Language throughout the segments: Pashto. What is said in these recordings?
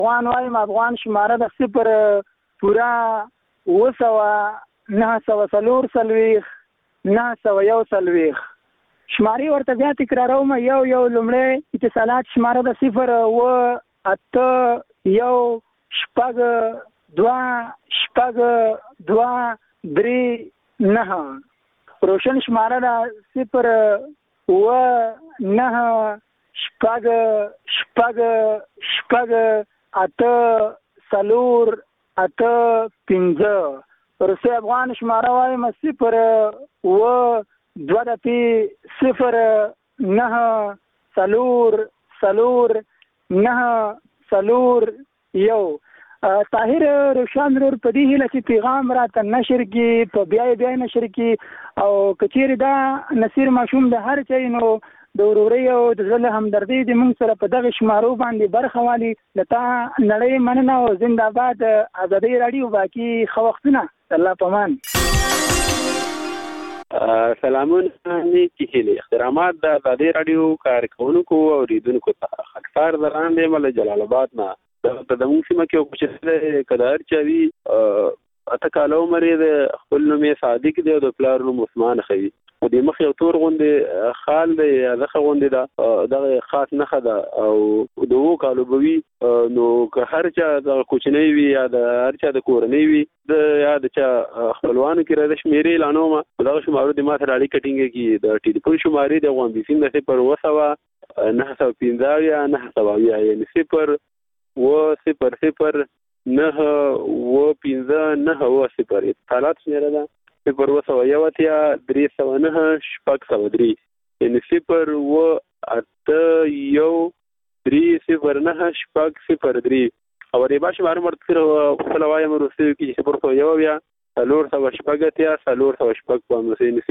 افغان وایم افغان شماره د 0 پورا 940 941 شماري ورته بیا تکراروم یو لومړی اتصالات شماره د 0 روشن شماره د 0 روسي افغان شماره وایم 0 طاهر روشان رور په دې هیله چې پیغام راته نشر کی په بیا نشر کی او کچېری دا نصیر ماشوم د هر چا نو د وروري او د زله همدردي د موږ سره په دغه شمارو باندې برخه والی لته نړۍ مننه او زنده‌باد ازادي رادیو باقي خو وختونه الله پامان سلامونه نیکی هیله احترامات د ازادي رادیو کارکونکو او ریدونکو ته خاکسار دران دی مل جلال آباد نه د موږ سیمه کې کوم چې کدار چوي اته کالو مری د خپل نومې صادق دی او د پلار نوم عثمان خوي او د مخ یو تور غوندې خال دی دغه غوندې دا خاص نه خدا او دوه کالو بوي نو که هر چا د کوچنی وي یا د هر چا د کورنۍ وي د یا د چا خپلوانو کې راځي شمیرې لانو ما دغه شمارو د ماته اړیکه ټینګه کی د ټلیفون شمارې د غوندې سیم د 0 یا 950 یعنی 0 حالات شمیره ده 0 309 یعنی 0 او ری باش مارو مرتفر خپلوای مرسته کی 0 یا 300 یعنی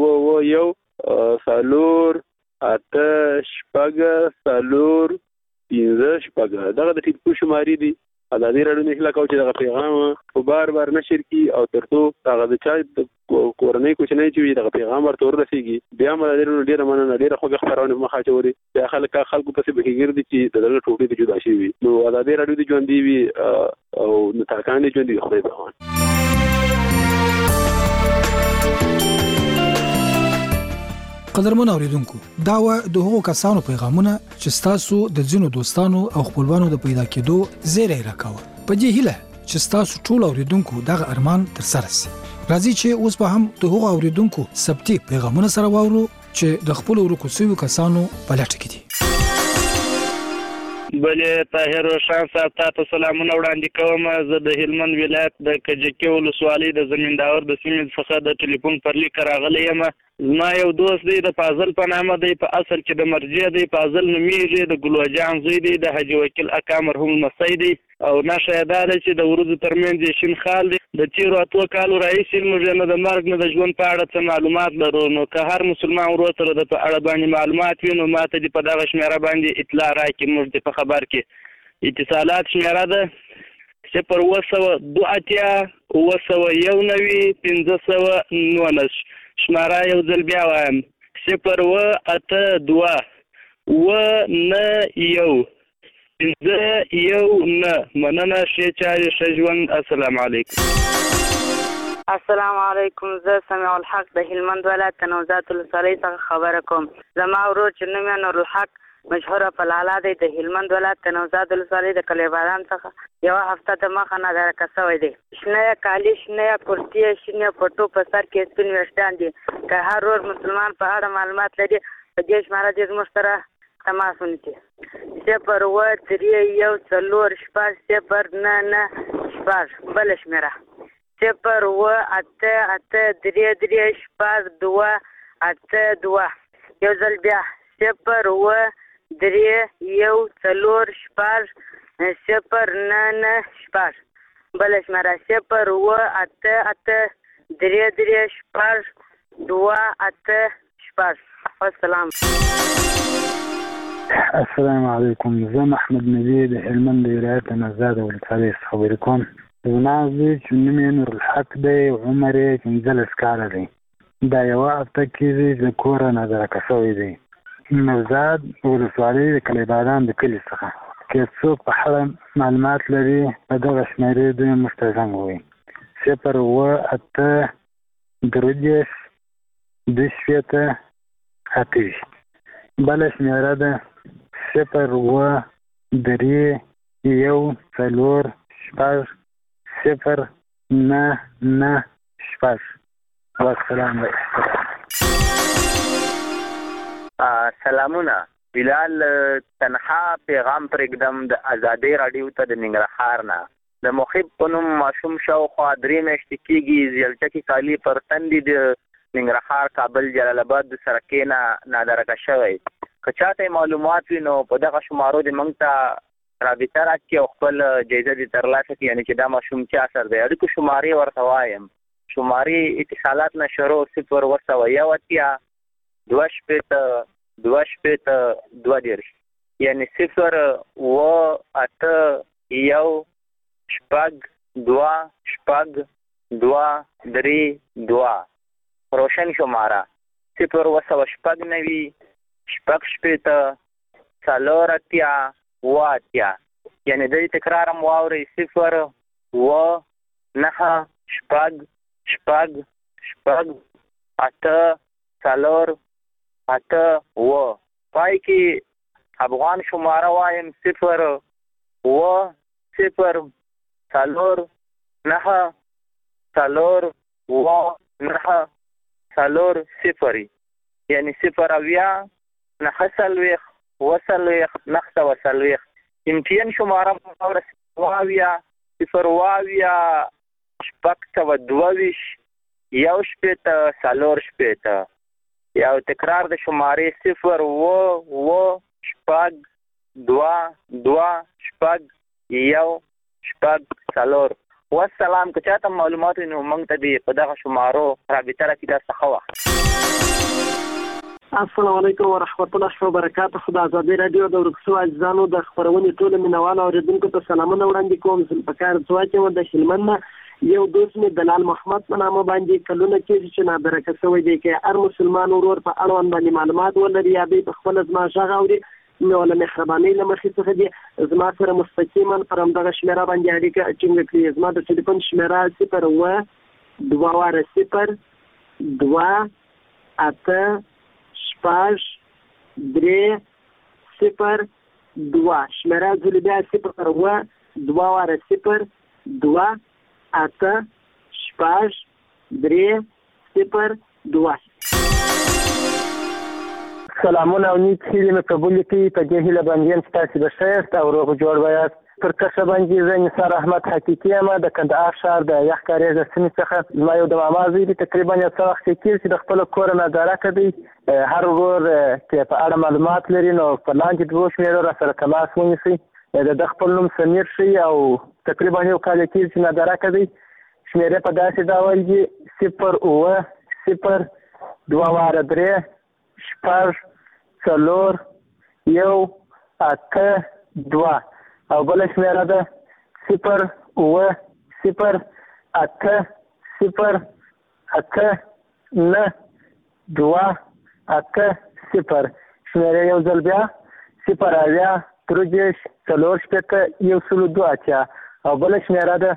0 دغه د ټیپو شمارې دي ازادي رادیو نه کلاکو چې دغه پیغام په بار نشر کی او ترڅو هغه د چا کورنۍ کوچنۍ چې دغه پیغام ورته ورسیږي بیا مله ډیره مننه ډیره خوږه خبرونه مخه چوري بیا خلکو پسې بهګردي چې دغه ټوټې د جدا شي وي نو ازادي رادیو د ژوند دی او نتاکان دي ژوند دی خدای په امان قدرمن اوریدونکو دا و د هغو کسانو پیغامونه چې تاسو د ځینو دوستانو او خپلوانو د پیدا کېدو زیری راکاوه په دې هیله چې تاسو ټول اوریدونکو دغه ارمان تر سره سي راځي چې اوس به هم د هغو اوریدونکو ثبتي پیغامونه سره واورو چې د خپل ورکو سوي کسانو په لټه کې دي بلې طاهر روشان صاحب تاسو سلامونه وړاندې کوم زه د هلمند ولایت د کجکي ولسوالۍ د زمینداور د سیمې څخه د ټلیفون پر لیک راغلی یم زما یو دوست دی د فاضل په نامه دی په اصل کې د مرجع دی فاضل نومیږي د ګلوجان زوی دی د حاجي وکیل اکا مرحوم مسعود دی او نشه یادار چې د ورځو ترمنځ شین خال دی د تیرو اتو کالو رئیس موږ نه د مرګ نه د ژوند په اړه څه معلومات لرو نو که هر مسلمان ورو سره د په اړه باندې معلومات وي نو ماته د په دغه شمیره باندې اطلاع راکړي موږ د په خبر کې اتصالات شمیره ده 0 شماره یو ځل بیا وایم 0 مننه شي چاري شجون السلام علیکم السلام علیکم زه سمیع الحق د هلمند ولایت نوزاد ولسوالۍ څخه خبره کوم زما ورور چې نوم یې نور الحق مشهور فلاله دی د هلمند ولایت نوزاد ولسوالۍ د کلیبادان څخه یو هفته د مخه نه درکه شوی دی شنه کالی شنه کرتی شنه پټو په سر کې سپین ویښتان دي که هر ورور مسلمان په اړه معلومات لري په دې شماره دې زموږ سره تماس ونیسي 0 بل شمیره 0 یو ځل بیا 0 بل شمیره 0 السلام علیکم زه محمد نبی د هلمند ولایت نوزاد ولسوالۍ څخه خبرې کوم زما زوی چې نوم یې نور الحق دی عمر یې 15 کاله دی دا یوه هفته کېږي د کوره نه درکه شوی دی نوزاد ولسوالۍ د کلیبادان د کلي څخه که څوک په اړه معلومات لري په دغه شمېرې دوی موږ ته زنګ ووهي 0 بله شمېره ده 0 والسلام سلامونه بلال تنها پیغام پرېږدم د ازادۍ راډیو ته د ننګرهار نه د مخیب په نوم ماشوم شاوخوا 3 میاشتې کېږي زیلچکې کالي پر تندي د ننګرهار کابل جلال آباد د سرکې نه نادرکه شوی که چاته معلومات وي نو په دغه شمارو د موږ ته رابطه راکړي او خپل جایزه دې ترلاسه کړي یعنې چې دا ماشوم چا اثر دی اړیکو شمارې ورته وایم شمارې اتصالات نه شروع 0 یعنی 0 روشن شماره 0 یعنی د تکرار هم واورئ 0 پای کې افغان شماره وایم 0 یعنی 0 امتیان شماره واوره 0 یو تکرار د شمارې 0 والسلام که چاته معلومات نو موږ ته په دغه شمارو رابطه راکړي دا څه وخت السلام علیکم ورحمت الله وبرکاته خو د ازادۍ راډیو د ورکسو اجزانو د خپرونې ټولو مینوالو اورېدونکو ته سلامونه وړاندې کوم ذوالفقار ځواک یم د هلمند نه یو دوست مې دلال محمد په نامه باندې کلونه کېږي چې نادرکه شوی دی که هر مسلمان ورور په اړوند باندې معلومات ولري یا دوی په خپله زما غږ اوري نو له مهربانۍ له مخې څخه دې زما سره مستقیما پر همدغه شمېره باندې اړیکه ټینګه کړي زما د ټلیفون شمېره 0 شمېره ځلې بیا 0 سلامونه او نیک هیلې مې قبول کړي په دې هیله باندې یم چې تاسې به ښه یاست او روغ جوړ به یاست پر کښه باندې زه نثار احمد حقیقي یم د کندهار ښار د یخ کاریز د سیمې څخه زما یو د ماما زوی دی تقریبا یو څه وخت کېږي چې د خپله کوره نادارکه دی هر ورور چې په اړه معلومات لري نو په لاندې 2 شمېرو را سره تماس ونیسئ د خپل نوم سمیر ښي او تقریبا یو کال کېږي چې نادارکه دی شمېرې په داسې ډول دي 0 او بله شمېره ده 0 شمېرې یو ځل بیا 0 او بله شمېره ده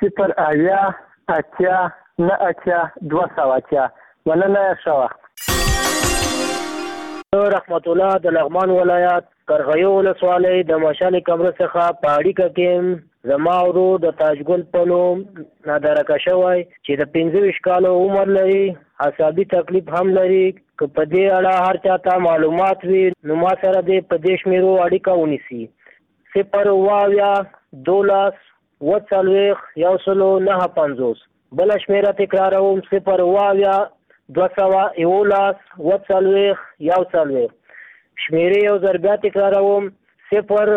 0 مننه ښه وخت رحمت الله د لغمان ولایت قرغیو ولسوالۍ د مشال کمره څخه په اړیکه کې زما ورور د تاجګل په نوم نادرکه شوی چې د 25 کالو عمر لري عصبي تکلیف هم لري که په دې اړه هر چاته معلومات وي نو ما سره دې په دې شمېرو اړیکه ونیسي 0 بله شمېره تکراروم 0 شمېرې یو ځل بیا تکراروم 0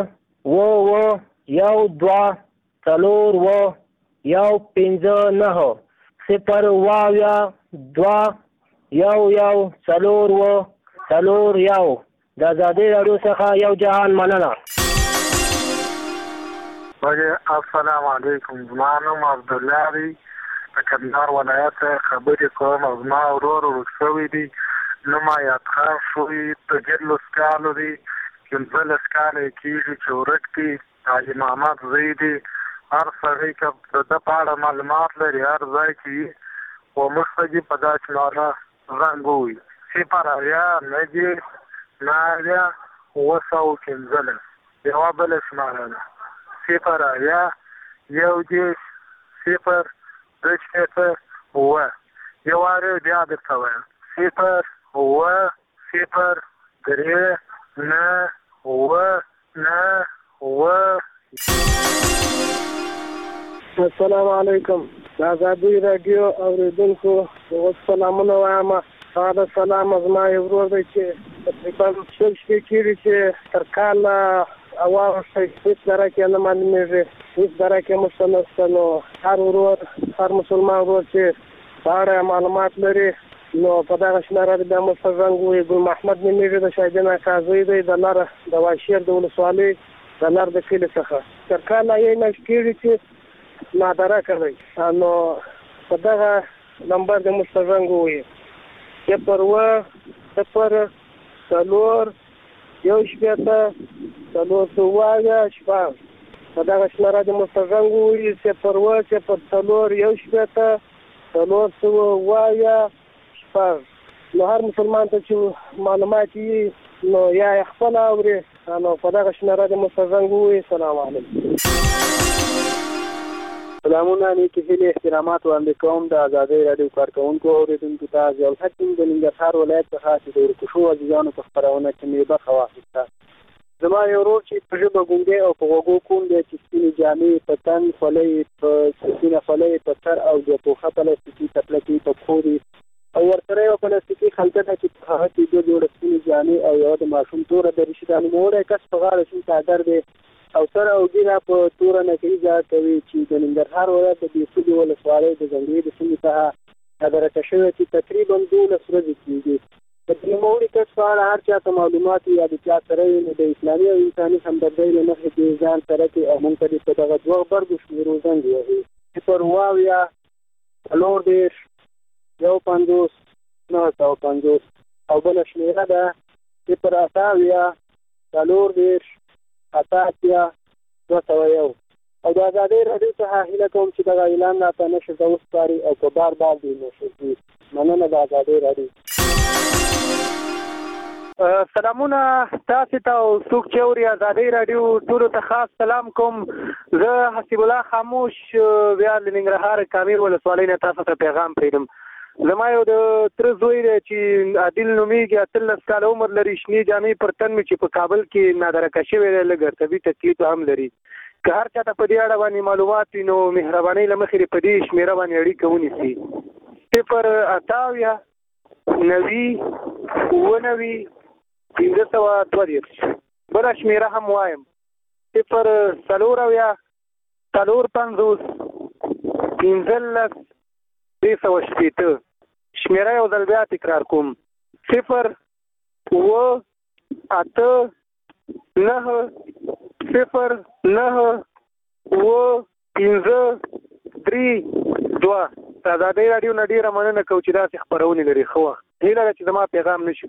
د ازادۍ راډیو څخه یو جهان مننه السلام علیکم زما نوم عبدالله دی د کندهار ولایت خبرې کوم او زما ورور ورک شوی دی نوم یاد خان شوی په 14 کالو دی 15 کاله کېږي چې ورک دی. علي محمد زوی دی. هر سړی که د ده په اړه معلومات لري هر ځای کې وي و موږ ته دې په دا شماره زنګ ووهي 089 یوه بله شماره ده 010 یو وارې بیا درته وایم 0 السلام علیکم. د ازادۍ راډیو اورېدونکو سلامونه وایم. دا سلام زما یو ورور دی چې تقریبا شل شپې کېږي چې تر کاله واوښتی هېڅ دره کې نه معلومېږي، هېڅ دره کې موږ ته نشته. نو هر ورور هر مسلمان ورور چې په اړه معلومات لري نو په دغه شماره بیا موږ ته زنګ ووهي. ګل محمد نومېږي، د شاهدین اکا زوی دی، د لر د واشیر د ولسوالۍ د لر د کلي څخه. تر کاله یې میاشت کېږي چې نادره کوي. نو په دغه نمبر د موږ ته زنګ ووهي 0 0 4 1 شپېته 4 په دغه شماره د موږ ته زنګ ووهي 0 4 1 شپېته 4 نو هر مسلمان ته چې معلومات وي نو یا یې خپله اوري. نو په دغه شماره د موږ ته زنګ ووهي. سلام علیکم. سلامونه، نیکې هیلې احترامات وړاندې کوم د ازادۍ راډیو کارکوونکو او اورېدونکو ته. ضیاءالحق د ننګرهار ولایت څخه چې د ورکشو عزیزانو په خپرونه کې مې برخه واخیسته. زما یو ورور چې په ژبه ګونګی او په غوږو کوڼ دی چې سپینې جامې په تن، خولۍ په سپینه خولۍ په سر او د پوښه پلاستیکي تپلکې په پښو دي او ورسره یوه پلاستیکي خلطه ده چې په هغه کې 2 جوړه سپینې جامې او یوه د ماشوم توره دریشي ده. نوموړی کس په غاړه شین څادر دی او سره او ګیره په توره نکریزه کوي چې د ننګرهار ولایت د بیخودي ولسوالۍ د ځنګلي د سیمې څخه رادرکه شوی چې تقریبا 12 ورځې کېږي. د نوموړي کس په اړه هر چا ته معلومات یا د چا سره وي نو د اسلامي او انساني همدردۍ له مخې دې ځان سره کړي او موږ ته دې په دغه 2 غبرګو شمېرو زنګ ووهي 0 50 950 او بله شمېره ده 0 201 او د ازادۍ راډیو څخه هیله کوم چې دغه اعلان راته نشر ته وسپاري او په بار بار دې نشر کړي. مننه د ازادۍ راډیو. سلامونه تاسو ته او څوک چې اوري ازادۍ راډیو ټولو ته خاص سلام کوم. زه حسیب الله خاموش بیا له ننګرهار کامیر ولسوالۍ نه تاسو ته پیغام پرېږدم. زما یو د تره زوی دی چې عادل نومېږي، 18 کاله عمر لري، شنې جامې پر تن مې چې په کابل کې نادرکه شوی دی، لږ طبي تکلیف هم لري. که هر چا ته په دې اړه باندې معلومات وي نو مهربانۍ له مخې په دې شمېره باندې اړیکه ونیسي 0 98 بله شمېره هم وایم 0 4 15 380 شمېره یو ځل بیا تکرار کوم 0 8 9 0 9 15 3 2. ازادۍ راډیو نه ډېره مننه کوم چې داسې خپرونې لري. ښه وخت. هیله ده چې زما پیغام نشي.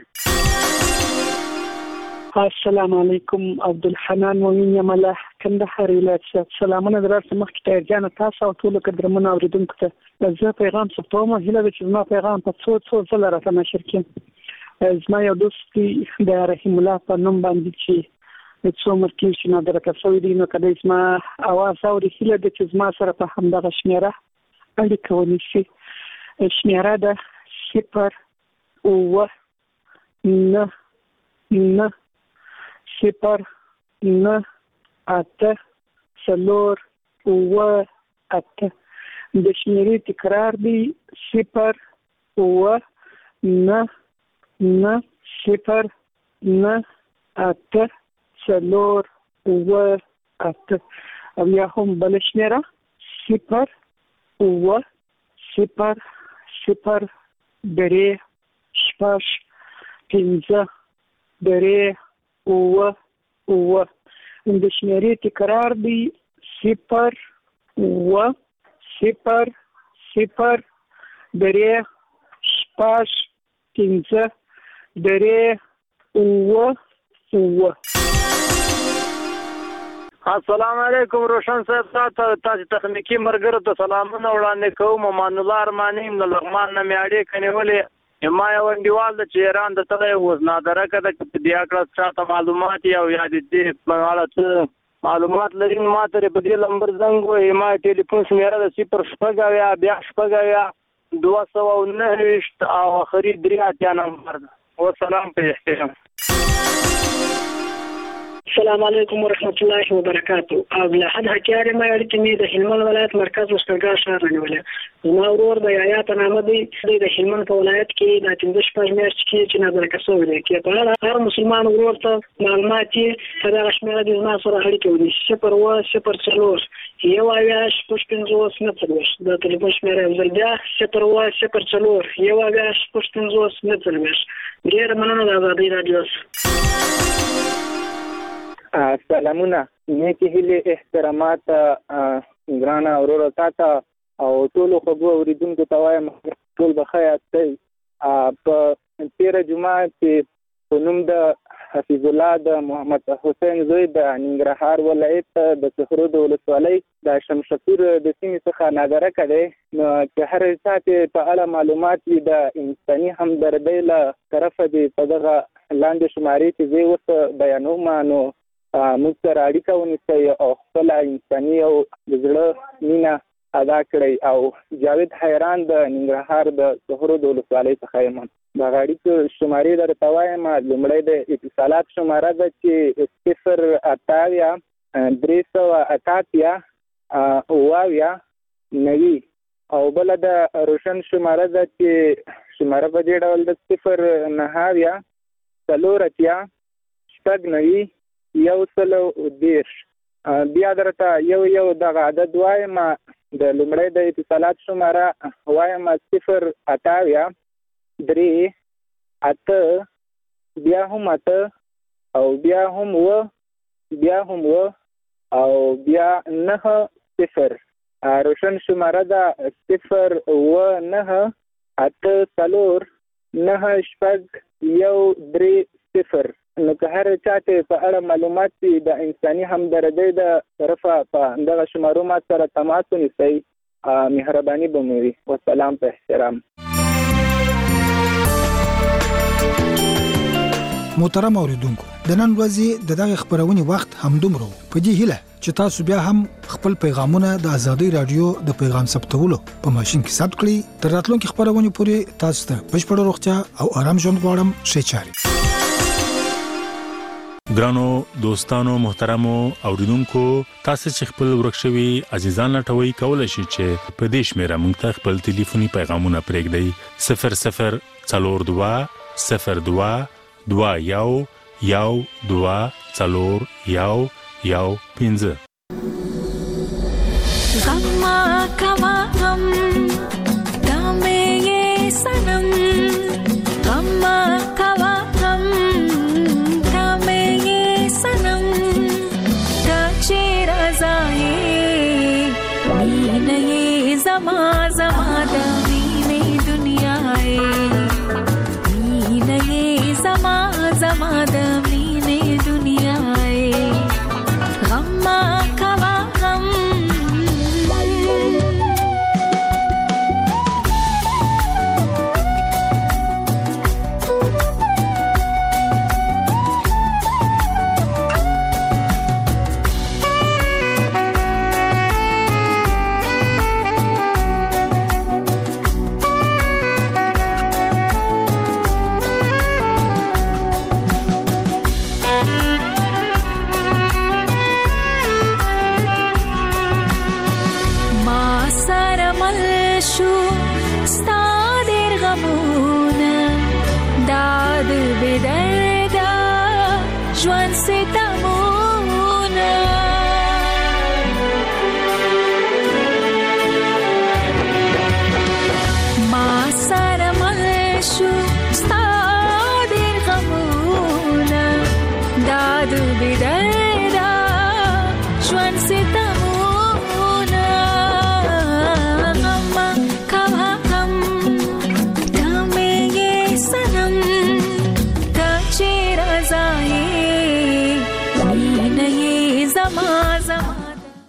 السلام علیکم. عبدالحنان مومن یم له کندهار ولایت څخه. سلامونه درته مخکې طاهر جان تاسو او ټولو قدرمنو اورېدونکو ته. زه پیغام ثبتوم. هیله ده چې زما پیغام په څو ځله راته نشر کړي. زما یو دوست دی د رحیم الله په نوم باندې چې څو عمر کې چې نادرکه شوی دی نو کله زما اواز اوري هیله ده چې زما سره په همدغه شمېره اړیکه ونیسي. شمېره ده 0 9 9 0 9 8 4 8. د شمېرې تکرار دی 0 9 9 0 9 8 4 8 او یا هم بله شمېره 0 0 0 درې 6 5 درې 9 د شمېرې تکرار دی 0 0 0 درې 6 5 درې 9 السلام علیکم روشن صاحب، تاسو تخنیکی مرګره ته سلامونه وړاندې کوم. امان الله ارمانی د لغمان نه میاړي کنيولې ما یو انډیوال د چیران د تله وز نادره کده چې بیا کړه چاته معلومات یو یاد دي ماله معلومات لري ما ته په دې لمبر زنګ وې ما ټلیفون سمیره د 0 بیا 299 او اخري 3 نمبر. والسلام په احترام. السلام علیکم ورحمت الله وبرکاتو. ابل حد حکیار ما یړتنی د هلمند ولایت مرکز مشکلګاه شهر رنولې ما ورور د آیات نامه دی د هلمند په ولایت کې د 15 میاشتې کې چې نظر کسو دی کې په هر مسلمان ورور ته معلومات په دغه شمیره د ما سره اړیکه ونی 0 یو آیاش پښتنځوس نه څلوش د ټلیفون شمیره زلبیا 0 یو آیاش پښتنځوس نه څلوش. ډیر مننه د آزادۍ رادیو. سلامونه، نیکی هیله احترامات ګران اورورو تاته او ټولو خبرو اوریدونکو ته وایم ټول بخیر یاستئ. په 13 جمعه کې په نوم د حفیظ الله د محمد حسین زوی د ننګرهار ولایت د صخرود ولسوالۍ د شمشپور د سیمې څخه نادره کړی نو چې هر چاته په اړه معلومات وي د انساني همدردۍ له طرفه دی په دغه لاندې شمارې کې زه اوس بیانوم نو موږ سره اړیکه ونیسئ او خپل انساني او د زړه مینه ادا کړئ. او جاوید حیران د ننګرهار د صخرود ولسوالۍ څخه یم. دغه اړیکو شمارې درته وایم. لومړی د اتصالات شماره ده چې 0 او بله د روشن شماره ده چې شماره په دې ډول ده 0 یو سلو 10. بیا درته یو دغه عدد وایم. د لومړی د اتصالات شماره وایم 0 3 8 بیا هم 8 او بیا هم و او بیا 9 روشن شماره ده 0 9 8 9 9 نو که هر چاته په اړه معلومات وي د انساني همدردۍ د طرفه په دغه شمارو ما سره تماس ونیسئ. مهرباني به مو وي. والسلام په احترام. محترم اوریدونکو، د نن ورځې د دغه خبرونې وخت همدومره په دې هیله چې تاسو بیا هم خپل پیغامونه د آزادۍ رادیو د پیغام ثبتولو په ماشين کې ثبت کړئ. تر راتلونکي خبرونې پورې تاسو ته بشپړ روغتیا او آرام ژوند غواړم. ښه چاري. ګرانو دوستانو محترمو اوریدونکو، تاسو چې خپل ورکشوي عزیزان لټوي کولای شئ چې په دې شمیره موږ ته خپل ټلیفوني پیغامونه پرېږدئ. 0042 02 21 12 4 غما کما غم دامه یہ سنم غما کما غم دامه یہ سنم داچے رضائے مین یہ زما زما داوی میں دنیا ہے